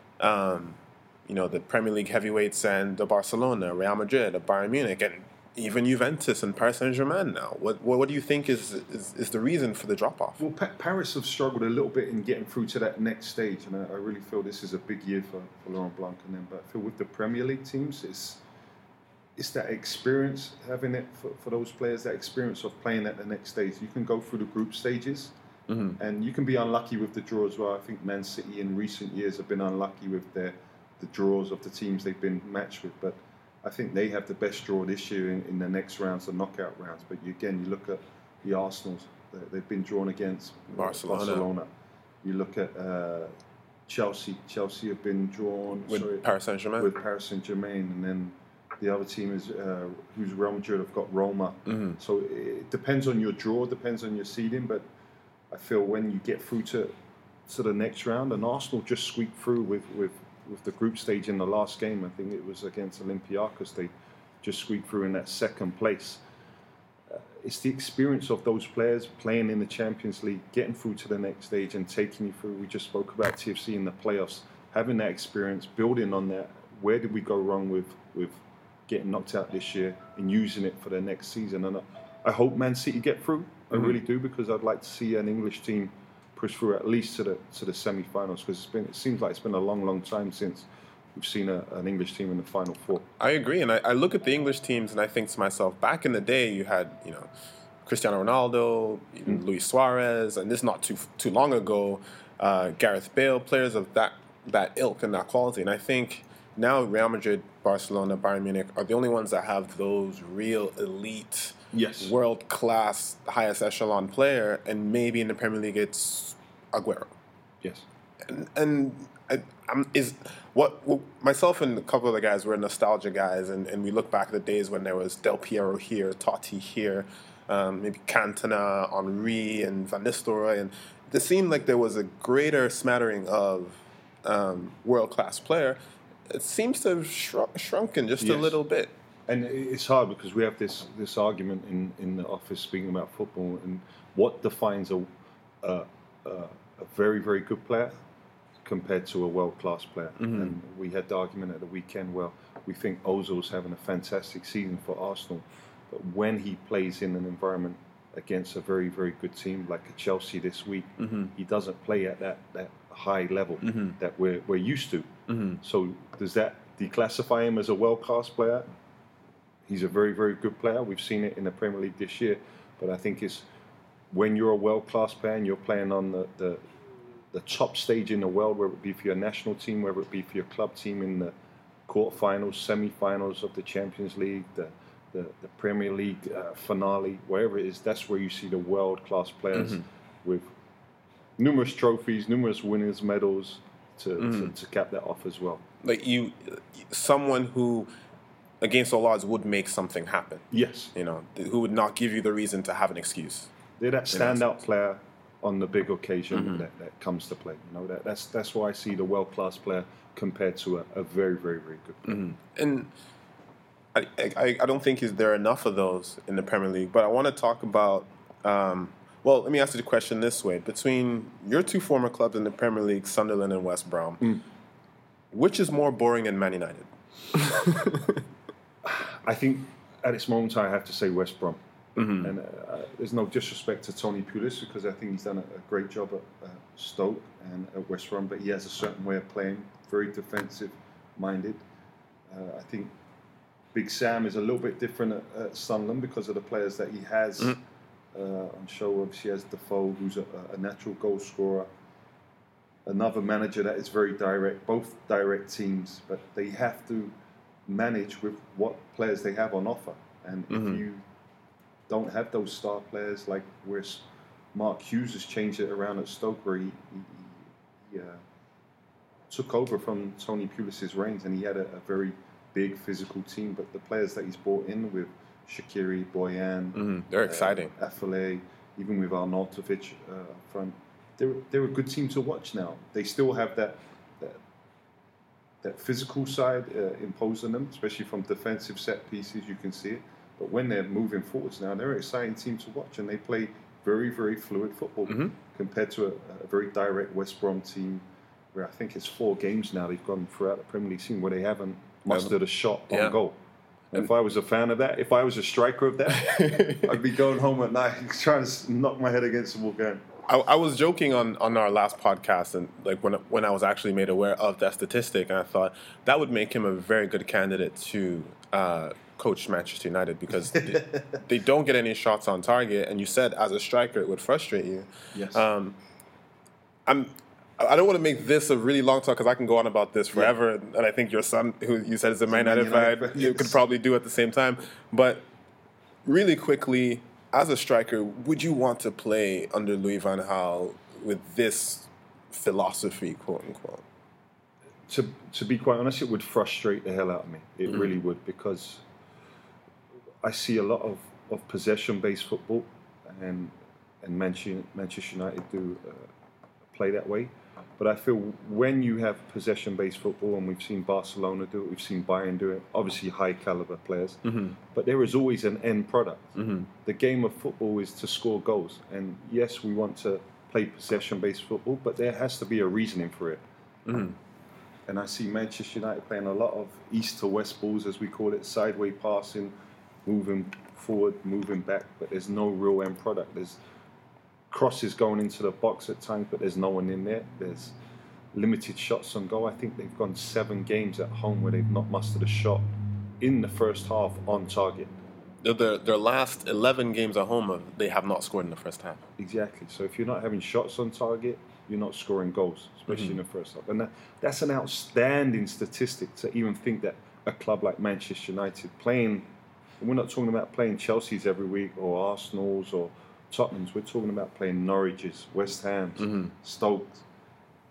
um, you know, the Premier League heavyweights and the Barcelona, Real Madrid, the Bayern Munich, and even Juventus and Paris Saint-Germain now? What, what what do you think is is, is the reason for the drop-off? Well, pa- Paris have struggled a little bit in getting through to that next stage, and I, I really feel this is a big year for, for Laurent Blanc and them. But I feel with the Premier League teams, it's it's that experience, having it for, for those players, that experience of playing at the next stage. You can go through the group stages, mm-hmm. and you can be unlucky with the draw as well. I think Man City in recent years have been unlucky with their the draws of the teams they've been matched with, but I think they have the best draw this year in, in the next rounds, the knockout rounds. But you, again, you look at the Arsenals, they've been drawn against Barcelona. Barcelona. You look at uh, Chelsea. Chelsea have been drawn with sorry, Paris Saint-Germain. With Paris Saint-Germain, and then the other team is uh, who's Real Madrid have got Roma. Mm-hmm. So it depends on your draw, depends on your seeding. But I feel when you get through to to the next round, and Arsenal just squeaked through with with. with the group stage in the last game. I think it was against Olympiacos. They just squeaked through in that second place. Uh, it's the experience of those players playing in the Champions League, getting through to the next stage and taking you through. We just spoke about T F C in the playoffs, having that experience, building on that. Where did we go wrong with, with getting knocked out this year and using it for the next season? And I, I hope Man City get through. I mm-hmm. really do, because I'd like to see an English team push through at least to the to the semi-finals, because it's been it seems like it's been a long, long time since we've seen a, an English team in the final four. I agree, and I, I look at the English teams and I think to myself, back in the day, you had you know Cristiano Ronaldo, even mm. Luis Suarez, and this not too too long ago, uh, Gareth Bale, players of that that ilk and that quality. And I think now Real Madrid, Barcelona, Bayern Munich are the only ones that have those real elite. Yes. World-class, highest echelon player, and maybe in the Premier League it's Aguero. Yes. And, and I, I'm, is what well, myself and a couple of the guys were nostalgia guys, and, and we look back at the days when there was Del Piero here, Totti here, um, maybe Cantona, Henry, and Van Nistelrooy, and it seemed like there was a greater smattering of um, world-class player. It seems to have shrunk, shrunken just Yes. a little bit. And it's hard because we have this, this argument in, in the office speaking about football and what defines a, a, a, a very, very good player compared to a world-class player. Mm-hmm. And we had the argument at the weekend where we think Ozil's having a fantastic season for Arsenal, but when he plays in an environment against a very, very good team like a Chelsea this week, mm-hmm. he doesn't play at that, that high level mm-hmm. that we're, we're used to. Mm-hmm. So does that declassify him as a world-class player? He's a very, very good player. We've seen it in the Premier League this year. But I think it's when you're a world-class player and you're playing on the, the, the top stage in the world, whether it be for your national team, whether it be for your club team in the quarterfinals, semi-finals of the Champions League, the, the, the Premier League uh, finale, wherever it is, that's where you see the world-class players mm-hmm. with numerous trophies, numerous winners, medals to, mm-hmm. to, to cap that off as well. Like you, someone who, against all odds, would make something happen. Yes. You know, who would not give you the reason to have an excuse. They're that standout player on the big occasion mm-hmm. that, that comes to play. You know, that, that's that's why I see the world-class player compared to a, a very, very, very good player. Mm-hmm. And I, I, I don't think is there enough of those in the Premier League, but I want to talk about, um, well, let me ask you the question this way. Between your two former clubs in the Premier League, Sunderland and West Brom, mm. which is more boring than Man United? I think at this moment I have to say West Brom. Mm-hmm. And uh, there's no disrespect to Tony Pulis because I think he's done a, a great job at uh, Stoke and at West Brom, but he has a certain way of playing, very defensive-minded. Uh, I think Big Sam is a little bit different at, at Sunderland because of the players that he has mm-hmm. uh, on show. Obviously, he has Defoe, who's a, a natural goal scorer. Another manager that is very direct, both direct teams, but they have to manage with what players they have on offer. And mm-hmm. if you don't have those star players like where Mark Hughes has changed it around at Stoke, where he, he, he uh, took over from Tony Pulis' reins, and he had a, a very big physical team. But the players that he's brought in with Shaqiri, Boyan, mm-hmm. they're uh, exciting. Afellay, even with Arnautovic uh, up front, they're they're a good team to watch now. They still have that that, that physical side uh, imposed on them, especially from defensive set pieces. You can see it. But when they're moving forwards now, they're an exciting team to watch, and they play very, very fluid football mm-hmm. compared to a, a very direct West Brom team, where I think it's four games now they've gone throughout the Premier League scene where they haven't mustered a shot on yeah. goal. And if I was a fan of that, if I was a striker of that, I'd be going home at night trying to knock my head against the wall going. I, I was joking on, on our last podcast, and like when when I was actually made aware of that statistic, and I thought that would make him a very good candidate to uh, coach Manchester United because they, they don't get any shots on target. And you said as a striker it would frustrate you. Yes. Um, I'm. I don't want to make this a really long talk because I can go on about this forever, yeah. and I think your son, who you said is a Man United fan, you could probably do at the same time. But really quickly, as a striker, would you want to play under Louis van Gaal with this philosophy, quote unquote? To to be quite honest, it would frustrate the hell out of me. It mm-hmm. really would, because I see a lot of, of possession-based football, and and Manchester, Manchester United do uh, play that way. But I feel when you have possession-based football, and we've seen Barcelona do it, we've seen Bayern do it, obviously high-caliber players, mm-hmm. but there is always an end product. Mm-hmm. The game of football is to score goals. And yes, we want to play possession-based football, but there has to be a reasoning for it. Mm-hmm. And I see Manchester United playing a lot of east to west balls, as we call it, sideways passing, moving forward, moving back, but there's no real end product. There's crosses going into the box at times, but there's no one in there. There's limited shots on goal. I think they've gone seven games at home where they've not mustered a shot in the first half on target. Their, their last eleven games at home, they have not scored in the first half. Exactly. So if you're not having shots on target, you're not scoring goals, especially mm-hmm. in the first half. And that, that's an outstanding statistic to even think that a club like Manchester United playing, and we're not talking about playing Chelsea's every week or Arsenal's or Tottenham's, we're talking about playing Norwich's, West Ham's, mm-hmm. Stoke's,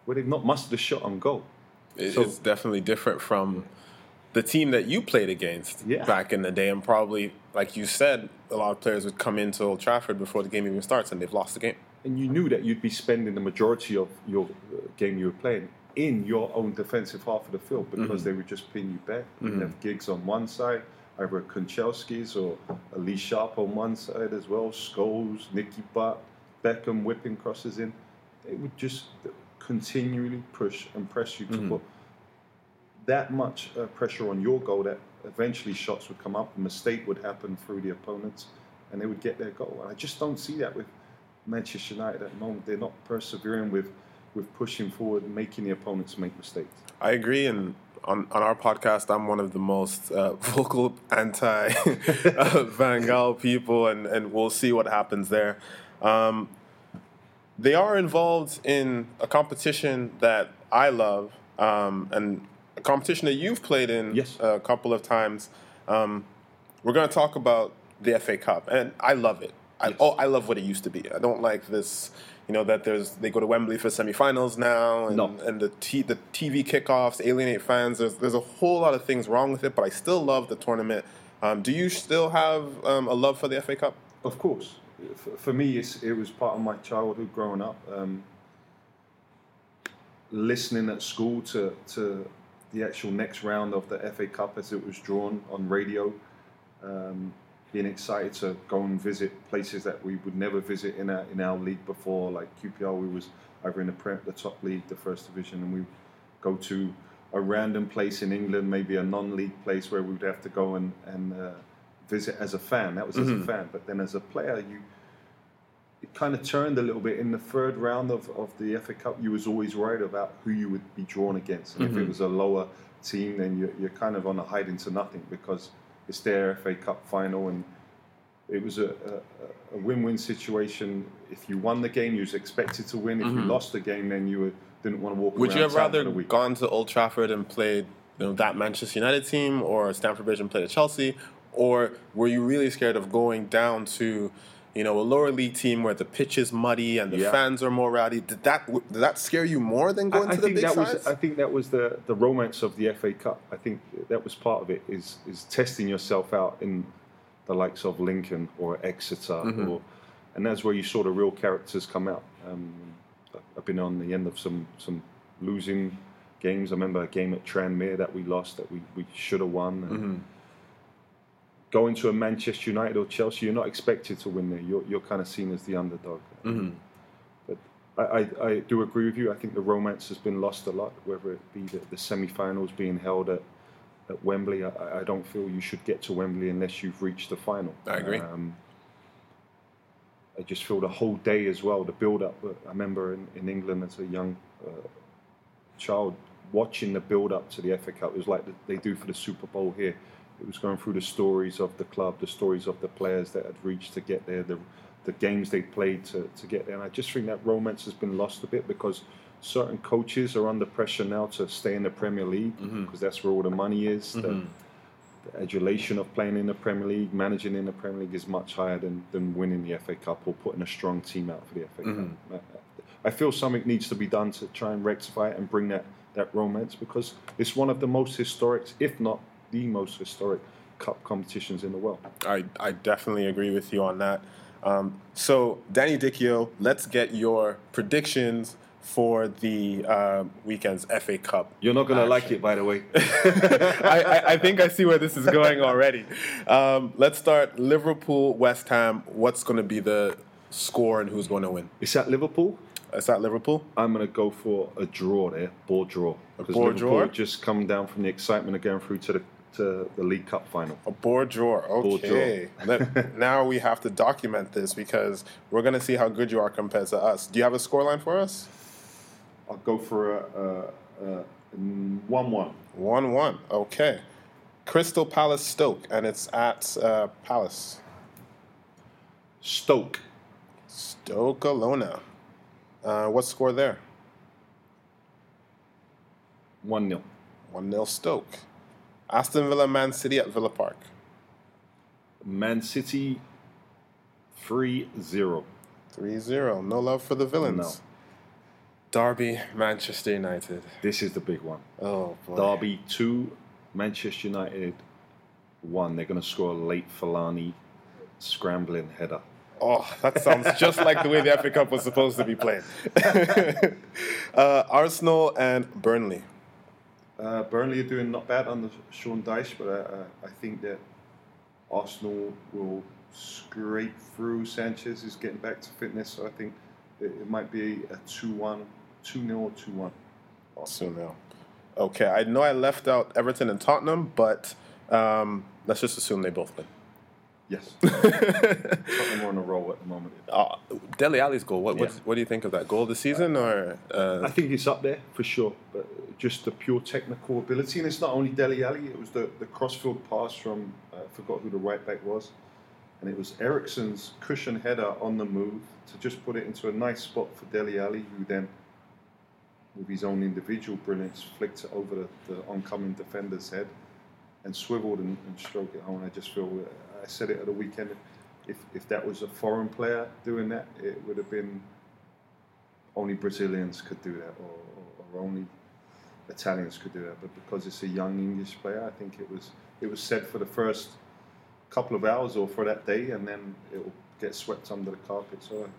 where they've not mustered a shot on goal. It, So- it's definitely different from the team that you played against Yeah. back in the day, and probably, like you said, a lot of players would come into Old Trafford before the game even starts, and they've lost the game. And you knew that you'd be spending the majority of your uh, game you were playing in your own defensive half of the field because they would just pin you back. You'd have Giggs on one side, either Kunchelski's or a Lee Sharp on one side as well, Scholes, Nicky Butt, Beckham whipping crosses in. They would just continually push and press you to put that much uh, pressure on your goal that eventually shots would come up, a mistake would happen through the opponents, and they would get their goal. And I just don't see that with Manchester United at the moment. They're not persevering with, with pushing forward and making the opponents make mistakes. I agree, and on, on our podcast, I'm one of the most uh, vocal anti uh, Van Gaal people, and, and we'll see what happens there. Um, they are involved in a competition that I love, um, and a competition that you've played in Yes. a couple of times. Um, we're going to talk about the F A Cup, and I love it. I, Yes. oh, I love what it used to be. I don't like this, you know, that there's they go to Wembley for semifinals now, and, No. and the t- the T V kickoffs alienate fans. There's there's a whole lot of things wrong with it, but I still love the tournament. Um, do you still have um, a love for the F A Cup? Of course. For, for me, it's, it was part of my childhood growing up. Um, listening at school to, to the actual next round of the F A Cup as it was drawn on radio. Um, being excited to go and visit places that we would never visit in our, in our league before, like Q P R, we was either in the, pre- the top league, the first division, and we go to a random place in England, maybe a non-league place where we would have to go and, and uh, visit as a fan. That was as a fan. But then as a player, you it kind of turned a little bit. In the third round of, of the F A Cup, you was always worried about who you would be drawn against. And if it was a lower team, then you're, you're kind of on a hide into nothing because it's their F A Cup final, and it was a, a, a win-win situation. If you won the game, you was expected to win. If you lost the game, then you were, didn't want to walk Would around you have town rather for the week. gone to Old Trafford and played, you know, that Manchester United team, or Stamford Bridge and played at Chelsea, or were you really scared of going down to, you know, a lower league team where the pitch is muddy and the Yeah. fans are more rowdy? Did that did that scare you more than going I, I to the think big that sides? was I think that was the, the romance of the F A Cup. I think that was part of it, is is testing yourself out in the likes of Lincoln or Exeter, or and that's where you saw the real characters come out. Um, I've been on the end of some some losing games. I remember a game at Tranmere that we lost that we, we should have won. And going to a Manchester United or Chelsea, you're not expected to win there. You're you're kind of seen as the underdog. But I, I, I do agree with you. I think the romance has been lost a lot, whether it be the, the semi-finals being held at, at Wembley. I, I don't feel you should get to Wembley unless you've reached the final. I agree. Um, I just feel the whole day as well, the build-up. I remember in, in England as a young uh, child watching the build-up to the F A Cup. It was like they do for the Super Bowl here. It was going through the stories of the club, the stories of the players that had reached to get there, the the games they played to, to get there. And I just think that romance has been lost a bit because certain coaches are under pressure now to stay in the Premier League because that's where all the money is. The, the adulation of playing in the Premier League, managing in the Premier League is much higher than, than winning the F A Cup or putting a strong team out for the F A Cup. I, I feel something needs to be done to try and rectify it and bring that, that romance, because it's one of the most historic, if not the most historic, cup competitions in the world. I, I definitely agree with you on that. Um, so, Danny Dichio, let's get your predictions for the uh, weekend's F A Cup. You're not going to like action. it, by the way. I, I, I think I see where this is going already. Um, let's start Liverpool, West Ham. What's going to be the score and who's going to win? It's at Liverpool. It's at Liverpool? I'm going to go for a draw there, ball draw. Because ball Liverpool draw? just come down from the excitement of going through to the to the League Cup final. A board draw. Okay. Let- now we have to document this because we're going to see how good you are compared to us. Do you have a scoreline for us? I'll go for a, a, a one one. one one. Okay. Crystal Palace Stoke, and it's at uh, Palace. Stoke. Stoke Alona. Uh, what score there? one nil. one nil Stoke. Aston Villa, Man City at Villa Park. Man City three zero. three zero. No love for the villains. Derby, Manchester United. This is the big one. Oh, boy. Derby two, Manchester United one. They're going to score a late Fellaini scrambling header. Oh, that sounds just like the way the F A Cup was supposed to be played. uh, Arsenal and Burnley. Uh, Burnley are doing not bad under Sean Dyche, but I, I think that Arsenal will scrape through. Sanchez is getting back to fitness, so I think it, it might be a two one, two nil or two one. two nil. Okay, I know I left out Everton and Tottenham, but um, let's just assume they both win. Yes. Tottenham are on a roll at the moment. Uh, Dele Alli's goal, what, Yeah. what what do you think of that? Goal of the season? or? Uh, I think it's up there for sure, but just the pure technical ability, and it's not only Dele Alli. It was the the crossfield pass from uh, I forgot who the right back was, and it was Eriksen's cushion header on the move to just put it into a nice spot for Dele Alli, who then, with his own individual brilliance, flicked it over the, the oncoming defender's head and swiveled and, and stroked it home. I just feel, I said it at the weekend, if if that was a foreign player doing that, it would have been only Brazilians could do that, or, or, or only Italians could do that. But because it's a young English player, I think it was it was said for the first couple of hours or for that day, and then it will get swept under the carpet. So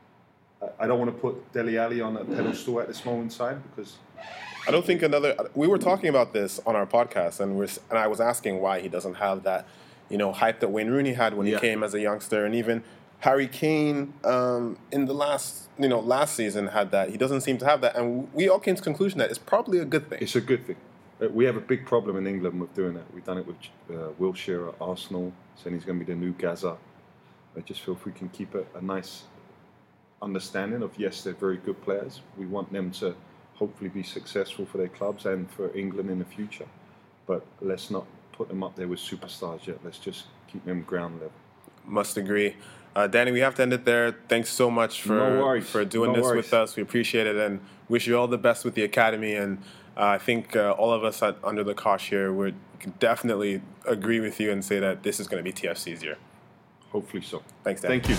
I, I don't want to put Dele Alli on a pedestal at this moment in time, because I don't think another. We were talking about this on our podcast, and we're and I was asking why he doesn't have that, you know, hype that Wayne Rooney had when Yeah. he came as a youngster, and even Harry Kane um, in the last, you know, last season had that. He doesn't seem to have that, and we all came to the conclusion that it's probably a good thing. it's a good thing. Uh, We have a big problem in England with doing that. We've done it with uh, Wilshere at Arsenal, saying he's going to be the new Gaza. I just feel if we can keep a, a nice understanding of, yes, they're very good players. We want them to hopefully be successful for their clubs and for England in the future. But let's not put them up there with superstars yet. Let's just keep them ground level. Must agree. Uh, Danny, we have to end it there. Thanks so much for No worries. for doing No this worries. with us. We appreciate it and wish you all the best with the academy. And uh, I think uh, all of us at Under the Kosh here would can definitely agree with you and say that this is going to be T F C's year. Hopefully so. Thanks, Danny. Thank you.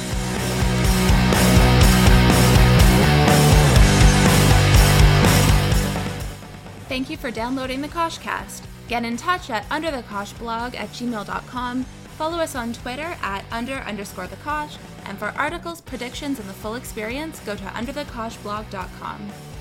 Thank you for downloading the Koshcast. Get in touch at underthekoshblog at gmail dot com. Follow us on Twitter at under underscore the Kosh. And for articles, predictions, and the full experience, go to under the kosh blog dot com.